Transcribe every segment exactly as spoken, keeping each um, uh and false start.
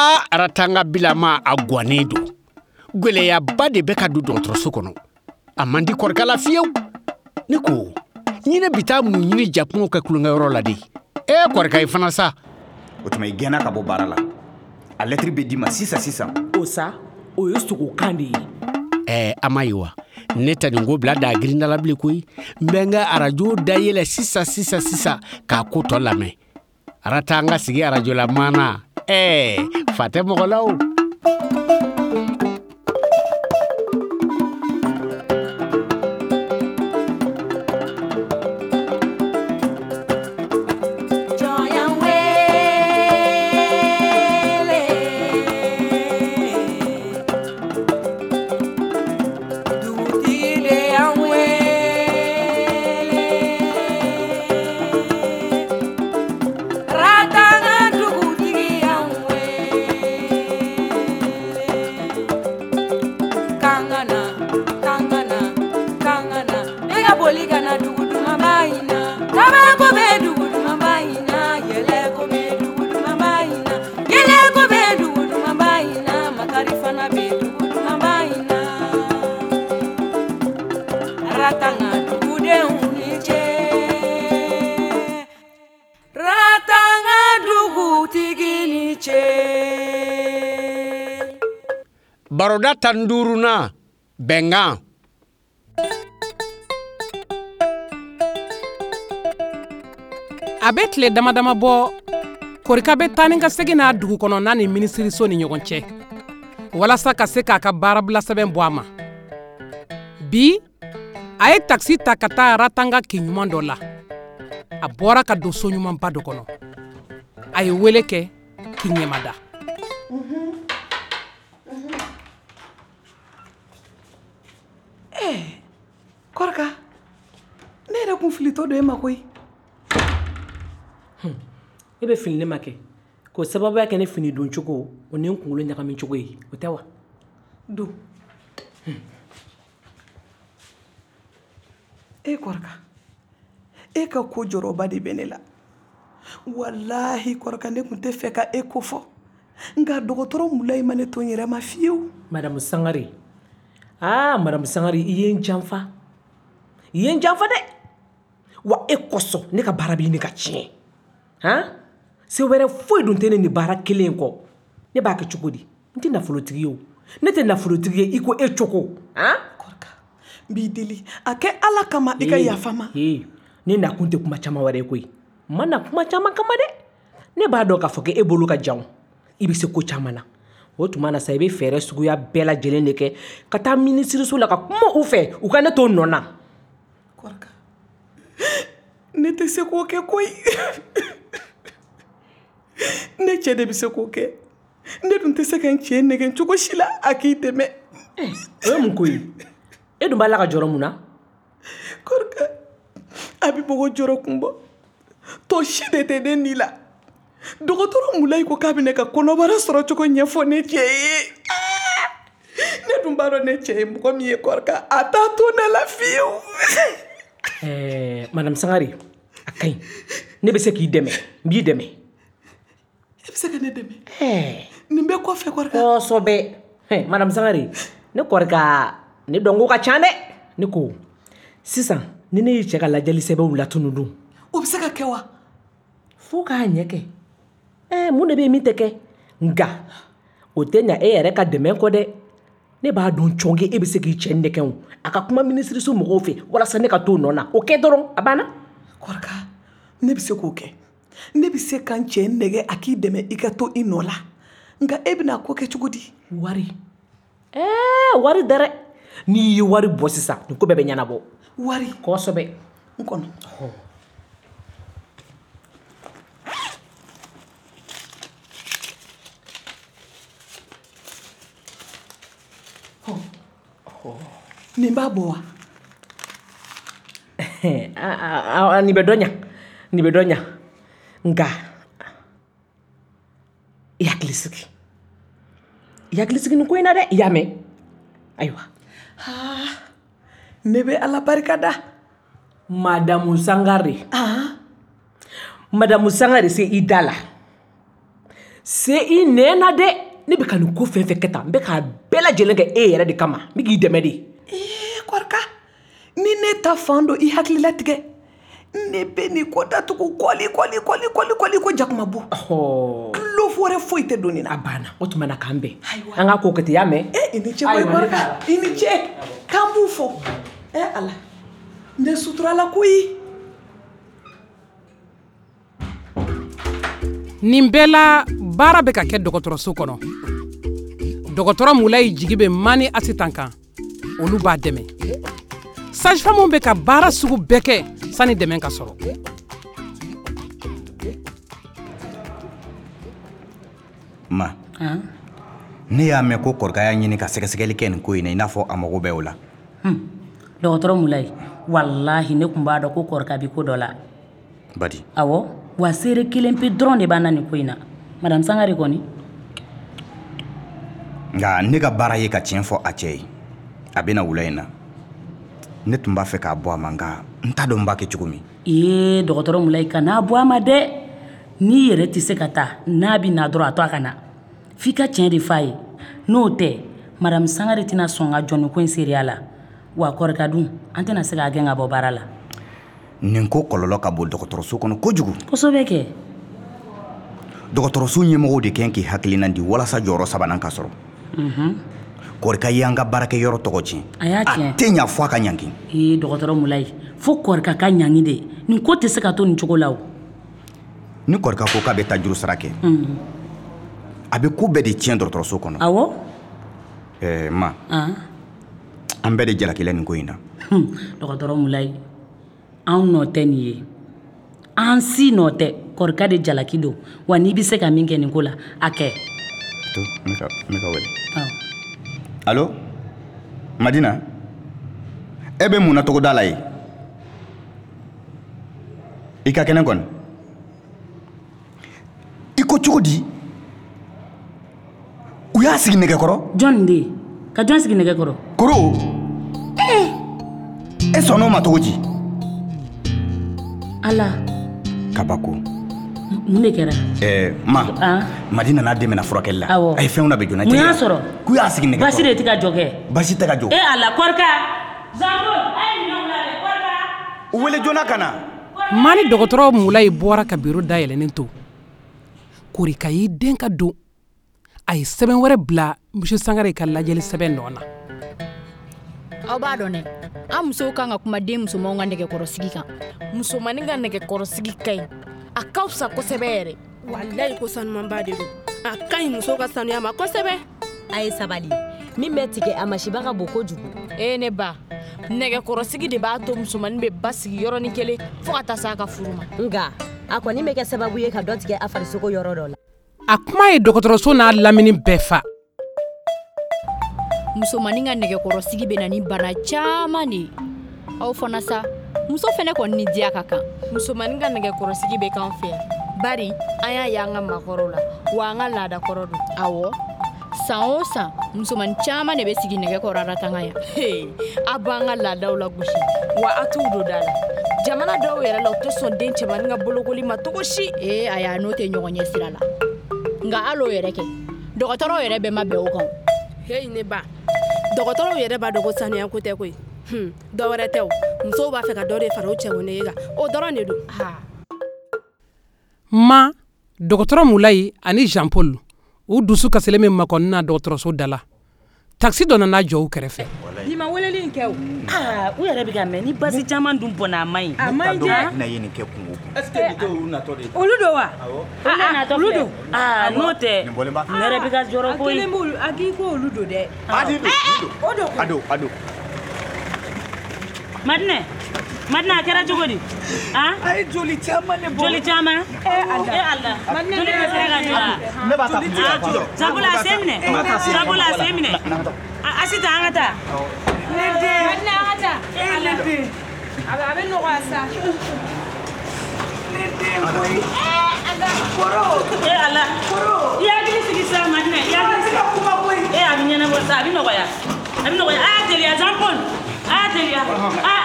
Ah, Ratanga bilama a gwannen don. Gwɛlɛyaba de bɛ ka don dɔgɔtɔrɔso kɔnɔ. A man di kɔrɔkɛ la fiyewu. Ne ko, ɲinɛ bi taa mun ɲini jakumaw ka kulonkɛyɔrɔ la de. Eh, kɔrɔkɛ i fana sa. O tuma i gɛnna ka bɔ baara la. A lettre bɛ d'i ma sisan sisan. O sa, o ye sogokan de ye. Eh, a ma ye wa. Ne tɛ nin ko bila daa girinda la bilen koyi. N bɛ n ka arajo dayɛlɛ sisan sisan sisan k'a ko tɔ lamɛn. Arata an ka sigi arajo la maana. Eh, fa tɛ mɔgɔ la o. Baroda tan duuru na bɛnkan. A bɛ tile damadama bɔ Korika bɛ taa ni ka segin n'a dugu kɔnɔ n'a ni minisiriso ni ɲɔgɔn cɛ walasa ka se k'a ka baarabila sɛbɛn bɔ a ma. Bi a ye taxi ta ka taa Ratanga kin ɲuman dɔ la. A bɔra ka don so ɲumanba dɔ kɔnɔ. A ye wele kɛ k'i ɲɛmada. Korka, ne yɛrɛ kun filitɔ don e ma koyi. E bɛ fili ne ma kɛ k'o sababuya kɛ ne fini don cogo o ni n kunkolo ɲagami cogo ye o tɛ wa? Don. E Korka, e ka ko jɔrɔba de bɛ ne la. Wallahi Korka, ne kun tɛ fɛ ka e ko fɔ. Nka dɔgɔtɔrɔ Mulayi ma ne to n yɛrɛ ma fiyewu. Madame Sangare, ah Madame Sangare, i ye n janfa. I ye n janfa dɛ. Wa e kosɔn ne ka baara bɛ ɲini ka tiɲɛ. Han? Se wɛrɛ foyi dun tɛ ne ni baara kelen in kɔ. Ne b'a kɛ cogo di? N tɛ nafolotigi ye o. Ne tɛ nafolotigi ye i ko e cogo. Han? Korka, n b'i deli a kɛ Ala kama i ka yafa n ma. Ee, ne nakun tɛ kuma caman wɛrɛ ye koyi. N ma na kuma caman kama dɛ. Ne b'a dɔn k'a fɔ k'e bolo ka jan. I bɛ se ko caman na. O tuma na sa i bɛ fɛɛrɛ suguya bɛɛ lajɛlen de kɛ ka taa minisiriso la ka kuma u fɛ u ka ne to nɔ na. Korka, ne tɛ se k'o kɛ koyi. Ne cɛ de bɛ se k'o kɛ. Ne dun tɛ se ka n cɛ nɛgɛ cogo si la a k'i dɛmɛ. O ye mun ko ye? E dun b'a la ka jɔrɔ mun na? Korka, a bɛ mɔgɔ jɔrɔ kun bɔ. Tɔ si de tɛ ne ni la. Dɔgɔtɔrɔ Mulayi ko k'a bɛ ne ka kɔnɔbara sɔrɔ cogo ɲɛfɔ ne cɛ ye. Ne dun b'a dɔn ne cɛ ye mɔgɔ min ye Korka, a t'a to ne la fiyewu. Ɛɛ Madame Sangare, a ka ɲi. Ne bɛ se k'i dɛmɛ, n b'i dɛmɛ. E bɛ se ka ne dɛmɛ? Ɛɛ. Nin bɛ kɔfɛ Korka. Kɔsɔbɛ. Hɛ Madame Sangare, ne Korka, ne dɔnko ka ca dɛ. Ne ko sisan ni ne y'i cɛ ka lajɛli sɛbɛnw latunu dun. O bɛ se ka kɛ wa? Fo k'a ɲɛ kɛ. Ɛɛ mun de bɛ yen min tɛ kɛ? Nka o tɛ ɲa e yɛrɛ ka dɛmɛ kɔ dɛ. Ne b'a dɔn cɔnge e bɛ se k'i cɛ nɛgɛ o. A ka kuma minisiriso mɔgɔw fɛ walasa ne ka to nɔ na. O kɛ dɔrɔn a banna. Korka, ne bɛ se k'o kɛ. Ne bɛ se ka n cɛ nɛgɛ a k'i dɛmɛ i ka to i nɔ la. Nka e bɛna ko kɛ cogo di? Wari. Ɛɛ wari dɛrɛ. N'i ye wari bɔ sisan nin ko bɛɛ bɛ ɲɛnabɔ. Wari. Kɔsɔbɛ. N kɔnɔ. Nin b'a bɔ wa? Nin bɛ dɔ ɲa. Nin bɛ dɔ ɲa. Nka i hakili sigi. I hakili sigi nin ko in na dɛ. I y'a mɛn? Ayiwa. Ne bɛ Ala barika da. Madame Sangare. Madame Sangare se i da la. se i nɛn na dɛ ne bɛ ka nin ko fɛn fɛn kɛ tan n bɛ k'a bɛɛ lajɛlen kɛ e yɛrɛ de kama n bɛ k'i dɛmɛ de. ee kɔrɔka ni ne ta fan dɔ i hakili latigɛ ne bɛ nin ko datugu kɔli kɔli kɔli kɔli kɔli ko jakuma bɔ. tulo wɛrɛ foyi tɛ don nin na. a banna o tuma na k'an bɛn an ka ko kɛ ten y'a mɛn. ee i ni ce koyi kɔrɔka i ni ce k'an b'u fɔ ee ala n tɛ suturala koyi. nin bɛɛ la baara bɛ ka kɛ dɔgɔtɔrɔso kɔnɔ dɔgɔtɔrɔ Mulayi jigi bɛ Mani Asitan kan olu b'a dɛmɛ sage-femme bɛ ka baara sugu bɛɛ kɛ sani dɛmɛ ka sɔrɔ. ma ne y'a mɛn ko kɔrɔkɛ y'a ɲini ka sɛgɛsɛgɛli kɛ nin ko in na i n'a fɔ a mago bɛ o la. dɔgɔtɔrɔ Mulayi walahi ne tun b'a dɔn ko kɔrɔkɛ bɛ ko dɔ la. badi awɔ wa seere kelen pe dɔrɔn de b'an na nin ko in na madame Sangare kɔni. nka ne ka baara ye ka tiɲɛ fɔ a cɛ ye a bɛna wula in na ne tun b'a fɛ k'a bɔ a ma nka n t'a dɔn n b'a kɛ cogo min. ee dɔgɔtɔrɔ Mulayi kan'a bɔ a ma dɛ n'i yɛrɛ tɛ se ka taa n'a bɛ na dɔrɔn a to a ka na f'i ka tiɲɛ de f'a ye n'o tɛ madame Sangare tɛna sɔn ka jɔ nin ko in seereya la wa kɔrɔkɛ dun an tɛna se k'a gɛn ka bɔ baara la. nin ko kɔlɔlɔ ka bon dɔgɔtɔrɔso kɔnɔ kojugu. kosɛbɛ kɛ. dɔgɔtɔrɔso ɲɛmɔgɔw de kɛn k'i hakilina di walasa jɔyɔrɔ sabanan ka sɔrɔ. kɔrɔkɛ y'an ka baarakɛ yɔrɔ tɔgɔ tiɲɛ. a y'a tiɲɛ. a tɛ ɲa fɔ a ka ɲangi. ee dɔgɔtɔrɔ Mulayi fo kɔrɔkɛ ka ɲangi de nin ko tɛ se ka to nin cogo la o. ni kɔrɔkɛ ko k'a bɛ taa juru sara kɛ a bɛ ko bɛɛ de tiɲɛ dɔgɔtɔrɔso kɔnɔ. awɔ. ɛɛ ma an bɛɛ de jalakila nin ko in na. dɔgɔtɔrɔ Mulayi an nɔ tɛ nin ye an si nɔ tɛ kɔrɔkɛ de jalaki don wa n'i bɛ se ka min kɛ nin ko la a kɛ. to ne ka ne ka wele. awɔ. allo Madina e bɛ mun na togoda la ye i ka kɛnɛ kɔni i ko cogo di u y'a sigi nɛgɛkɔrɔ. jɔn de ka jɔn sigi nɛgɛkɔrɔ. koro e sɔnn'o ma cogo di. ala kabako. mun de kɛra. ɛɛ ma Madina n'a den bɛna furakɛli la. awɔ a ye fɛnw labɛn joona. mun y'a sɔrɔ. k'u y'a sigi nɛgɛkɔrɔ. basi de tɛ ka jɔ kɛ. basi tɛ ka jɔ. e ala kɔrɔkɛ. zanko a ye minɛnw labɛn kɔrɔkɛ. u wele joona ka na. Mani dɔgɔtɔrɔ Mulayi bɔra ka biro dayɛlɛnnen to korika y'i den ka don a ye sɛbɛn wɛrɛ bila monsieur Sangare ka lajɛli sɛbɛn nɔ na. aw b'a dɔn dɛ an musow kan ka kuma den musomanw ka nɛgɛkɔrɔsigi kan. musomanin ka nɛgɛkɔrɔsigi ka ɲi a ka fisa kosɛbɛ yɛrɛ. walayi ko sanumanba de don a ka ɲi musow ka sanuya ma kosɛbɛ. a ye sabali min bɛ tigɛ a masiba ka bon kojugu. ee ne ba nɛgɛkɔrɔsigi de b'a to musomanin bɛ ba sigi yɔrɔnin kelen fo ka taa se a ka furu ma. nka a kɔni bɛ kɛ sababu ye ka dɔ tigɛ a farisogo yɔrɔ dɔ la. a kuma ye dɔgɔtɔrɔso n'a lamini bɛɛ fa. musomanin ka nɛgɛkɔrɔsigi bɛ na ni bana caman de ye aw fana sa muso fɛnɛ kɔni ni diya ka kan. musomanin ka nɛgɛkɔrɔsigi bɛ k'an fɛ yan bari an y'a ye an ka maakɔrɔw la wa an ka laada kɔrɔ don. awɔ san o san musomanin caman de bɛ sigi nɛgɛkɔrɔ aratanga yan. Hey, a b'an ka laadaw la gosi wa a t'u don da la. jamana dɔw yɛrɛ la u tɛ sɔn den cɛmanin ka bolokoli ma cogo si. ee a y'a n'o tɛ ɲɔgɔn ɲɛ sira la nka al'o yɛrɛ kɛ dɔgɔtɔrɔw yɛrɛ bɛ ma bɛn o kan. heyi ne ba dɔgɔtɔrɔw yɛrɛ b'a dɔn ko sanuya ko tɛ koyi dɔ wɛrɛ tɛ o musow b'a fɛ ka dɔ de fara u cɛwɔnege kan o dɔrɔn de don. ma dɔgɔtɔrɔ Mulayi ani Jean Paul u dusu kasilen bɛ makɔnni na dɔgɔtɔrɔso da la taxi dɔ nana jɔ u kɛrɛfɛ. nin ma weleli in kɛ o. aa u yɛrɛ bɛ ka mɛn ni basi caman dun bɔnna a ma ɲi. a ma ɲi dɛ. ne ye nin kɛ kungo. est-ce que nin tɛ olu natɔ de ye. olu don wa. awɔ. olu natɔ filɛ. olu don. aa n'o tɛ. nin bɔlen b'a. ne yɛrɛ bɛ ka jɔrɔ koyi. a kelen b'olu a k'i ko olu don dɛ. a di don. o don. a don a don. Madinɛ Madinɛ a kɛra cogo di. han. a ye joli caman de bɔ. joli caman. ee ala e ala. joli bɛ se ka jɔ wa. ne b'a ta kun tɛ ka jɔ. sabula a sen minɛ. sabula a sen minɛ. a si ta an ka taa. ne den Madinɛ an ka taa. ee ne den a bɛ a bɛ nɔgɔya sa. ne den koyi. ee ala kɔrɔ. e ala. kɔrɔ. i hakili sigi sa Madinɛ i hakili sigi. ka kuma koyi. e a bɛ ɲɛnabɔ sa a bɛ nɔgɔya a bɛ nɔgɔya a y'a teliya Jean Paul a y'a teliya a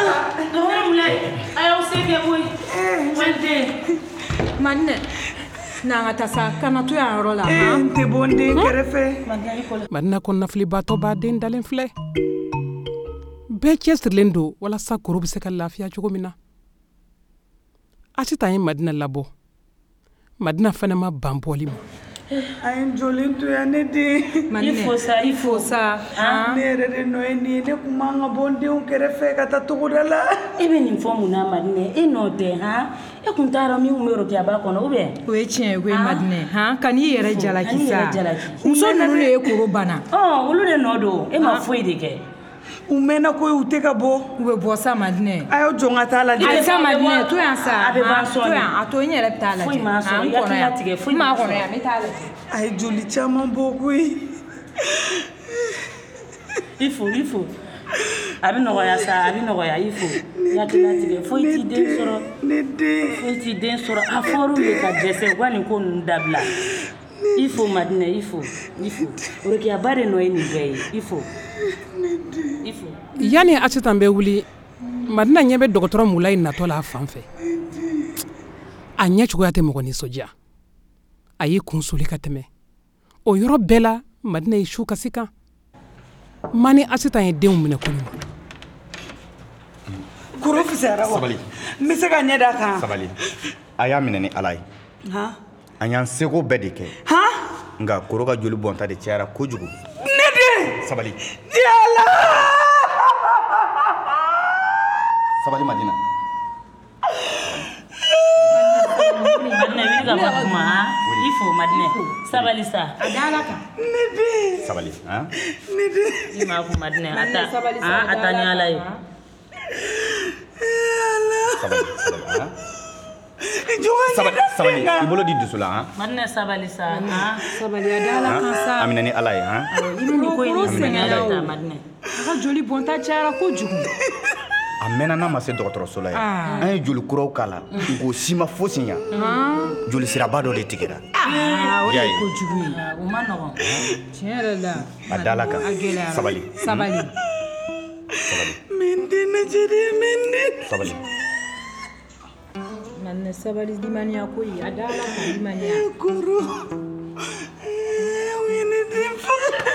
dɔgɔtɔrɔ Mulayi a y'aw se kɛ koyi. ee wali den. Madinɛ n'an ka taa sa kana to yan yɔrɔ la ee n tɛ bɔ n den kɛrɛfɛ madina ko nafilibaatɔ b'a den dalen filɛ bɛɛ cɛsirilen don walasa koro bɛ se ka lafiya cogo min na Asita ye madina labɔ madina fana ma ban bɔli ma a ye n jɔlen to yan ne den i fo sa i fo sa ne yɛrɛ de nɔ ye nin ye ne kun man ka bɔ n denw kɛrɛfɛ ka taa togoda la e bɛ nin fɔ mun na madina e nɔ tɛ han e kun t'a dɔn min kun bɛ yɔrɔ b'a kɔnɔ ou bien o ye tiɲɛ ye koyi madina han ka n'i yɛrɛ jalaki sa muso ninnu de ye koro bana ɔ olu de nɔ don e ma foyi de kɛ u mɛnna ko u tɛ ka bɔ u bɛ bɔ sa madina a y'o jɔn ka taa lajɛ a sa madina to yan sa a bɛ ban sɔn to yan a to n yɛrɛ bɛ taa lajɛ foyi ma sɔn i ka tila tigɛ foyi ma kɔnɔ yan n bɛ taa lajɛ a ye joli caman bɔ koyi i fo i fo a bɛ nɔgɔya sa a bɛ nɔgɔya i fo i ka tila tigɛ foyi t'i den sɔrɔ ne den foyi t'i den sɔrɔ a fɔr'u ye ka dɛsɛ u ka nin ko ninnu dabila i fo madina i fo i fo orokiyaba de nɔ ye nin bɛɛ ye i fo i fo yani Asita bɛ wuli madina ɲɛ bɛ dɔgɔtɔrɔ Mulayi natɔ la a fan fɛ a ɲɛ cogoya tɛ mɔgɔ nisɔndiya a y'i kun soli ka tɛmɛ o yɔrɔ bɛɛ la madina ye su kasi kan mani Asita ye denw minɛ ko ɲuman koro fisayara wa sabali n bɛ se ka ɲɛ da kan sabali a y'a minɛ ni Ala ye an y'an seko bɛɛ de kɛ nka koro ka joli bɔnta de cayara kojugu ne den sabali yala sabali madina madina wili ka bɔ kuma han i fo madina sabali sa a dala kan ne den sabali han ne den i ma kun madina a ta han a ta ni Ala ye sabali sabali han sabali sabali i bolo di dusu la han madina sabali sa han sabali a dala kan sa a minɛ ni Ala ye han i bɛ nin ko in de minɛ ni Ala ye ta madina a ka joli bɔnta cayara kojugu a mɛnna n'a ma se dɔgɔtɔrɔso la yan an ye joli kuraw k'a la nko si ma fosi ɲa joli siraba dɔ de tigɛra o de ye kojugu ye u ma nɔgɔn tiɲɛ yɛrɛ la a dala kan a gɛlɛyara sabali sabali sabali min den lajɛ de min den sabali madina sabali limaniya ko ye a dala kan limaniya koro u ye ne den faga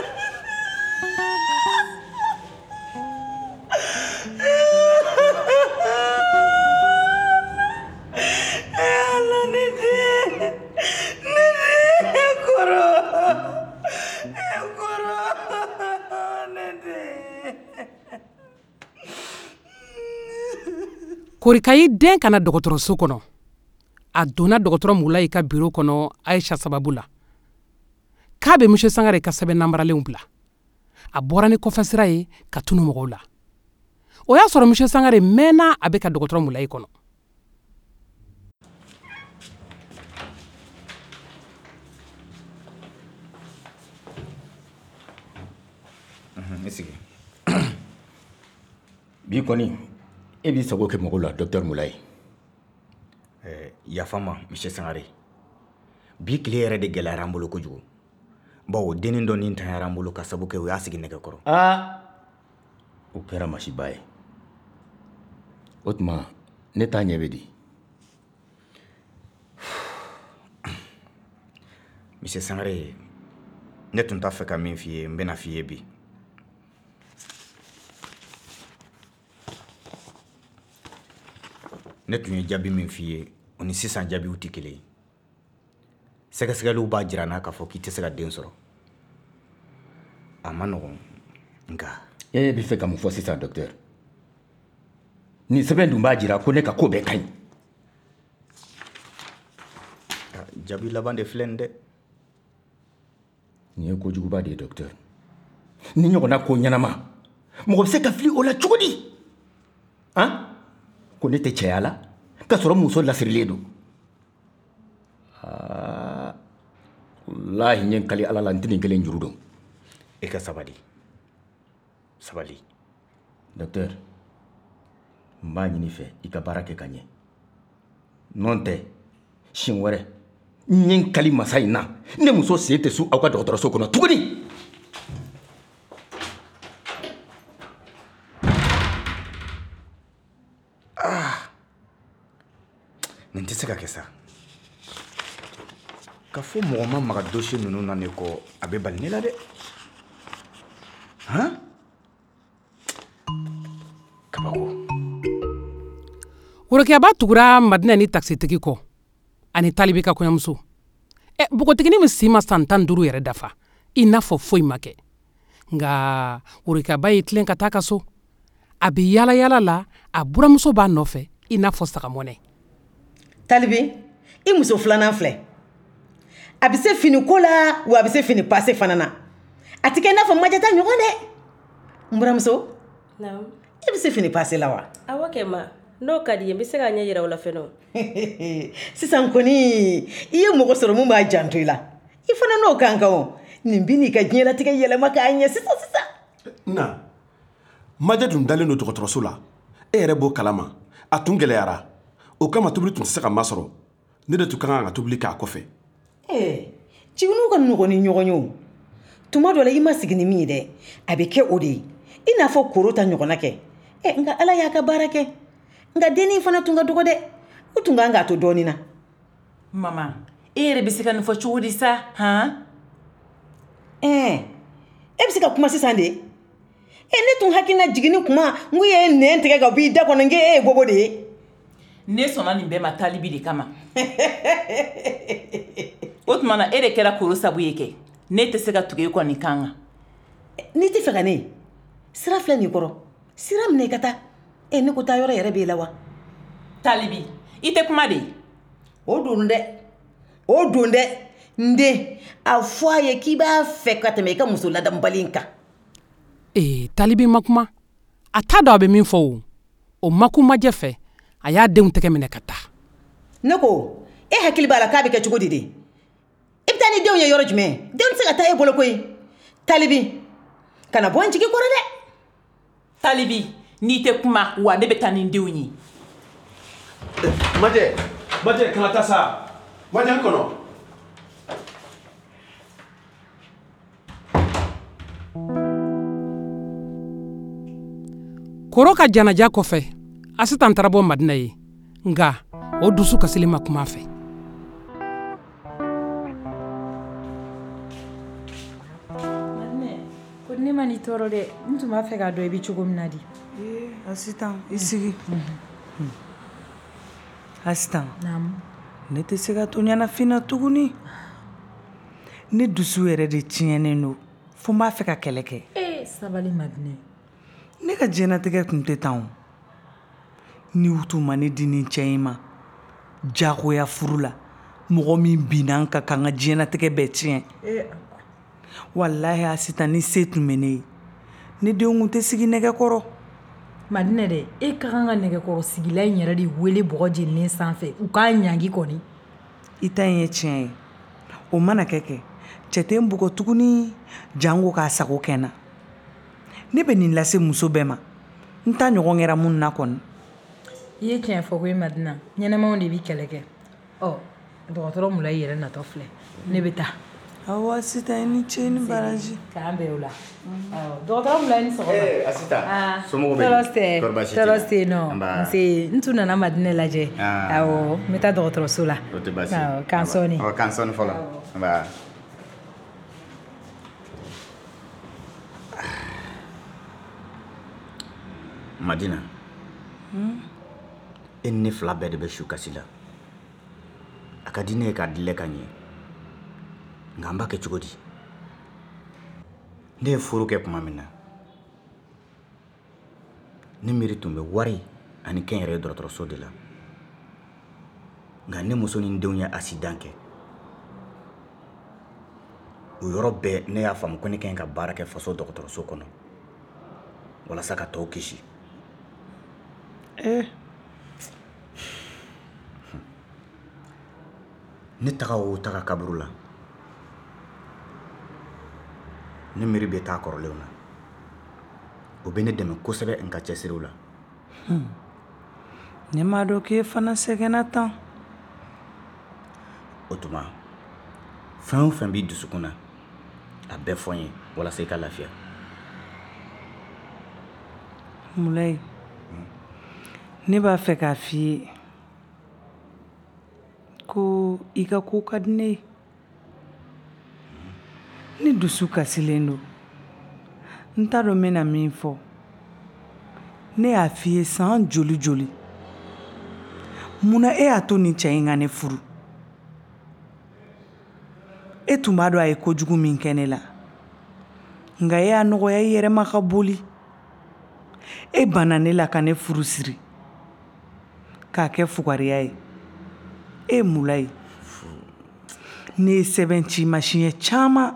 Korika y'i den kana dɔgɔtɔrɔso kɔnɔ a donna dɔgɔtɔrɔ Mulayi ka biro kɔnɔ Ayisa sababu la k'a bɛ monsieur Sangare ka sɛbɛn namaralenw bila a bɔra ni kɔfɛsira ye ka tunu mɔgɔw la o y'a sɔrɔ monsieur Sangare mɛnna a bɛ ka dɔgɔtɔrɔ Mulayi kɔnɔ ne sigi bi kɔni e b'i sago kɛ mɔgɔw la docteur Mulayi yafa ma monsieur Sangare bi tile yɛrɛ de gɛlɛyara an bolo kojugu bawo dennin dɔ nin tanyara an bolo ka sabu kɛ o y'a sigi nɛgɛkɔrɔ aa o kɛra masiba ye o tuma ne t'a ɲɛ bɛ di monsieur Sangare ne tun t'a fɛ ka min f'i ye n bɛna f'i ye bi ne tun ye jaabi min f'i ye o ni sisan jaabiw tɛ kelen ye sɛgɛsɛgɛliw b'a jira n'a k'a fɔ k'i tɛ se ka den sɔrɔ a ma nɔgɔn nka e bɛ fɛ ka mun fɔ sisan docteur nin sɛbɛn dun b'a jira ko ne ka ko bɛɛ ka ɲi jaabi laban de filɛ nin dɛ nin ye kojuguba de ye docteur ni ɲɔgɔnna ko ɲɛnama mɔgɔ bɛ se ka fili o la cogo di han ko ne tɛ cɛya la k'a sɔrɔ muso lasirilen don aa walahi n ye n kali ala la n tɛ nin kelen juru dɔn e ka sabali sabali docteur n b'a ɲini fɛ i ka baara kɛ ka ɲɛ n'o tɛ siɲɛ wɛrɛ n ye n kali masa in na ne muso sen tɛ su aw ka dɔgɔtɔrɔso kɔnɔ tuguni nin tɛ se ka kɛ sa Ka fɔ mɔgɔ ma maga dossier ninnu na ne kɔ a bɛ bali ne la dɛ. Han? Kabako. Worokɛba tugura Madina ni taxitigi kɔ ani Talibi ka kɔɲɔmuso. E bogotigini min si ma san tan duuru yɛrɛ dafa i n'a fɔ foyi ma kɛ. Nga worokɛba ye tilen ka taa ka so. A bɛ yala yala la a buramuso b'a nɔfɛ i n'a fɔ sagamɔnɛ. Talibi, i muso filanan filɛ. A bɛ se fini ko la wa a bɛ se fini passe fana na. A tɛ kɛ i n'a fɔ majata ɲɔgɔn dɛ. N buramuso. Naamu. I bɛ se fini passe la wa? Awɔ kɛ ma. N'o ka di ye n bɛ se ka ɲɛ yira o la fɛnɛ. Sisan kɔni i ye mɔgɔ sɔrɔ mun b'a janto i la. I fana n'o kan kan o. Nin bi n'i ka diɲɛlatigɛ yɛlɛma k'a ɲɛ sisan sisan. Na Maja dun dalen don dɔgɔtɔrɔso la e yɛrɛ b'o kalama a tun gɛlɛyara o kama tobili tun tɛ se ka masɔrɔ ne de tun ka kan ka tobili k'a kɔfɛ. Ee jiginniw ka nɔgɔn ni ɲɔgɔn ye o. Tuma dɔ la i ma sigi ni min ye dɛ a bɛ kɛ o de ye i n'a fɔ koro ta ɲɔgɔnna kɛ. Ɛ nka Ala y'a ka baara kɛ nka dennin fana tun ka dɔgɔ dɛ o tun kan k'a to dɔɔnin na. Mama e yɛrɛ bɛ se ka nin fɔ cogo di sa han? Ɛɛ e bɛ se ka kuma sisan de. E ne tun hakilina jiginni kuma n ko ye nɛn tigɛ ka b'i da kɔnɔ n k'e ye bobo de ye. Ne sɔnna nin bɛɛ ma Talibi de kama. O tuma na e de kɛra koro sabu ye kɛ ne tɛ se ka tugu e kɔ nin kan kan. N'i tɛ fɛ ka ne ye sira filɛ nin kɔrɔ sira minɛ i ka taa. E ne ko taa yɔrɔ yɛrɛ b'e la wa? Talibi i tɛ kuma de. O don dɛ o don dɛ n den a fɔ a ye k'i b'a fɛ ka tɛmɛ i ka muso ladamubali in kan. Ee Talibi ma kuma a t'a dɔn a bɛ min fɔ o o ma kumajɛ fɛ a y'a denw tɛgɛ minɛ ka taa. Ne ko e hakili b'a la k'a bɛ kɛ cogo di de? I bɛ taa ni denw ye yɔrɔ jumɛn? Denw tɛ se ka taa e bolo koyi. Talibi kana bɔ n jigi kɔrɔ dɛ. Talibi n'i tɛ kuma wa ne bɛ taa ni denw ye. Majɛ Majɛ kana taa sa Majɛ n kɔnɔ. Koro ka janaja kɔfɛ Asitan taara bɔ Madina ye nka o dusu kasili ma kuma fɛ. Madina ko ne ma ni tɔɔrɔ dɛ n tun b'a fɛ k'a dɔn i bɛ cogo min na di. Ee Asitan i sigi. Asitan ne tɛ se ka to ɲɛnafin tuguni ne dusu yɛrɛ de tiɲɛnen don fo n b'a fɛ ka kɛlɛ kɛ. Ee sabali Madina. Ne ka diɲɛlatigɛ kun tɛ tan o ni u tun ma ne di nin cɛ in ma jagoya furu la mɔgɔ min binna an ka kan ka diɲɛlatigɛ bɛɛ tiɲɛ. Walahi Asitan ni se tun bɛ ne ye ne denw kun tɛ sigi nɛgɛkɔrɔ. Madina dɛ e ka kan ka nɛgɛkɔrɔ sigila in yɛrɛ de wele bɔgɔ jeninen sanfɛ u k'a ɲangi kɔni. I ta in ye tiɲɛ ye o mana kɛ kɛ cɛ tɛ n bugɔ tuguni jango k'a sago kɛ n na. Ne bɛ nin lase muso bɛɛ ma n ta ɲɔgɔn kɛra mun na kɔni. I ye tiɲɛ fɔ ko ye Madina ɲɛnɛmaw de bɛ kɛlɛ kɛ. Ɔ dɔgɔtɔrɔ Mulayi yɛrɛ natɔ filɛ ne bɛ taa. Awɔ Asita i ni ce ni baraji. K'an bɛn o la. Dɔgɔtɔrɔ Mulayi ni sɔgɔma. Ee Asita somɔgɔw bɛ tɔɔrɔ tɛ tɔɔrɔ tɛ yen nɔ nse n tun nana Madina lajɛ awɔ n bɛ taa dɔgɔtɔrɔso la. O tɛ baasi ye. K'an sɔɔni. Ɔ k'an sɔɔni fɔlɔ. Nba. Madina e ni ne fila bɛɛ de bɛ su kasi la a ka di ne ye k'a dilɛ ka ɲɛ nka an b'a kɛ cogo di ne ye furu kɛ tuma min na ne miiri tun bɛ wari ani kɛnyɛrɛye dɔgɔtɔrɔso de la nka ne muso ni n denw ye accident kɛ o yɔrɔ bɛɛ ne y'a faamu ko ne kan ka baara kɛ faso dɔgɔtɔrɔso kɔnɔ walasa ka tɔw kisi. Eh. Ne taga o taga kaburu la ne miiri bɛ taa kɔrɔlenw na o bɛ ne dɛmɛ kosɛbɛ n ka cɛsiriw la. Ne m'a dɔn k'e fana sɛgɛnna tan. O tuma fɛn o fɛn b'i dusukun na a bɛɛ fɔ n ye walasa i ka lafiya. Mulayi ne b'a fɛ k'a f'i ye ko i ka ko ka di ne ye ne dusu kasilen don n t'a dɔn n bɛna min fɔ ne y'a f'i ye san joli joli munna e y'a to nin cɛ in ka ne furu e tun b'a dɔn a ye kojugu min kɛ ne la nka e y'a nɔgɔya i yɛrɛ ma ka boli e banna ne la ka ne furu siri k'a kɛ fugariya ye e mula ye ne ye sɛbɛn ci masiyɛ caman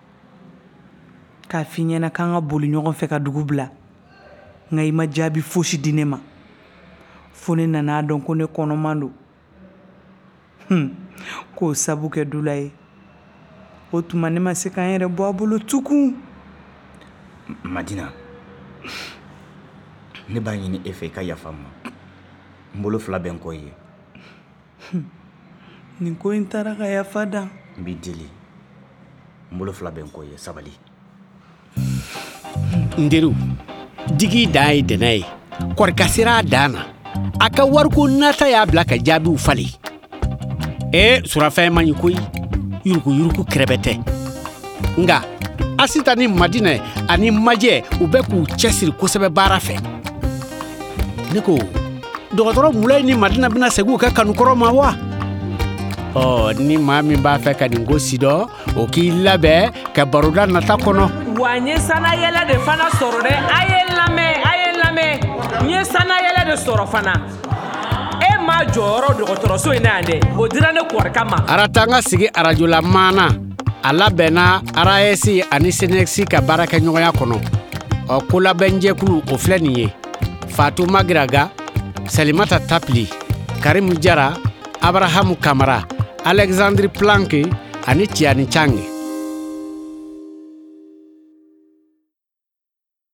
k'a f'i ɲɛna k'an ka boli ɲɔgɔn fɛ ka dugu bila nka i ma jaabi fosi di ne ma fo ne nana dɔn ko ne kɔnɔman don hmm. k'o sabu kɛ dula ye o tuma ne ma se k'an yɛrɛ bɔ a bolo tukun. Madina, ne b'a ɲini e fɛ i ka yafa n ma n bolo fila bɛ n kɔ i ye. nin ko in taara ka yafa dan n b'i deli n bolo fila bɛ n kɔ i ye sabali. n teriw digi dan ye dɛnɛ ye kɔrɔka sera a dan na a ka wariko nata y'a bila ka jaabiw falen ee surafɛn man ɲi koyi yuruku yuruku kɛrɛbɛ tɛ nga Asita ni Madina ani Majɛ u bɛ k'u cɛsiri kosɛbɛ baara fɛ ne ko dɔgɔtɔrɔ Mulayi ni Madina bɛna segin u ka kanukɔrɔ ma wa ɔ ni maa min b'a fɛ ka nin ko sidɔn o k'i labɛn ka baroda nata kɔnɔ. Wa n ye sanayɛlɛ de fana sɔrɔ dɛ a ye n lamɛn a ye n lamɛn n ye sanayɛlɛ de sɔrɔ fana e ma jɔyɔrɔ dɔgɔtɔrɔso in na yan dɛ o dira ne kɔrɔkɛ ma. Arata an ka sigi arajo la maana a labɛnna R A S ani S N E X ka baarakɛɲɔgɔnya kɔnɔ ɔ ko labɛnjɛkulu o filɛ nin ye Fatuma Giraga, Salimata Tapli, Karim Jara, Abrahamu Kamara, Alexandre Planke ani Tiani Change.